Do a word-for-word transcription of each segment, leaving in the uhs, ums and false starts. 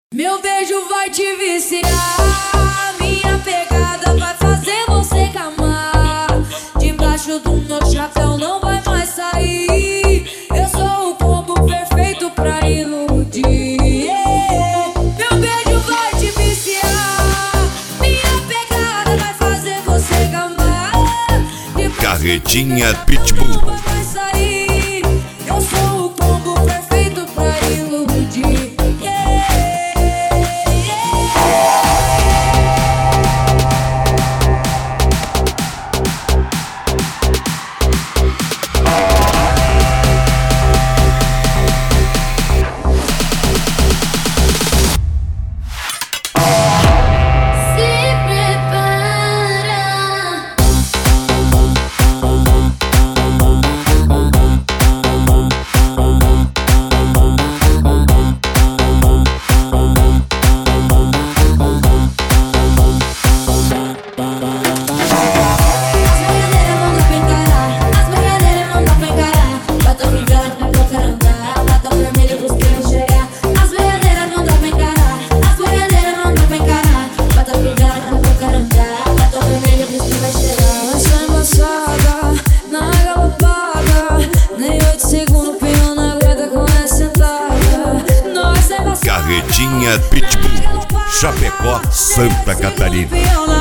Meu beijo vai te viciar, minha pegada vai fazer você camar. Debaixo do meu chapéu não vai mais sair. Eu sou o combo perfeito pra iludir. Meu beijo vai te viciar, minha pegada vai fazer você camar. Carretinha Pitbull. Não vai mais sair. Eu sou o combo perfeito pra iludir. Carretinha Pitbull, Chapecó, Santa Catarina.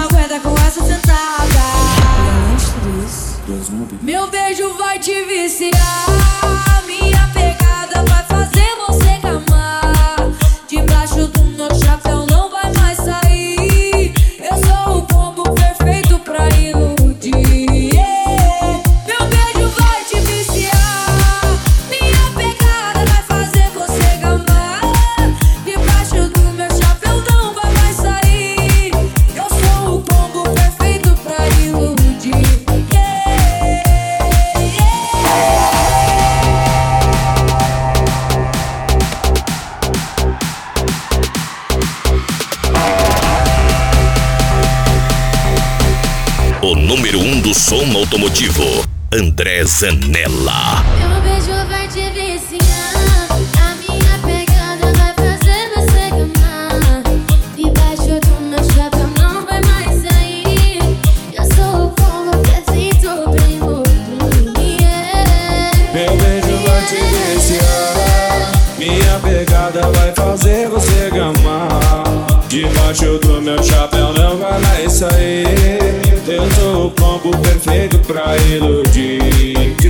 Meu beijo vai te viciar, minha pegada vai fazer você camar. Debaixo do meu chapéu não vai mais sair. Eu sou o combo perfeito pra iludir. Meu beijo vai te viciar, minha pegada vai fazer você camar. Debaixo do meu chapéu não vai mais sair. Eu sou o combo perfeito pra iludir. O número um do som automotivo, André Zanella. Meu beijo vai te viciar, a minha pegada vai fazer você gamar. Debaixo do meu chapéu não vai mais sair. Eu sou o combo perfeito pra iludir. Meu beijo vai te viciar, minha pegada vai fazer você gamar. Debaixo do meu chapéu não vai mais sair. Eu sou o combo perfeito pra iludir.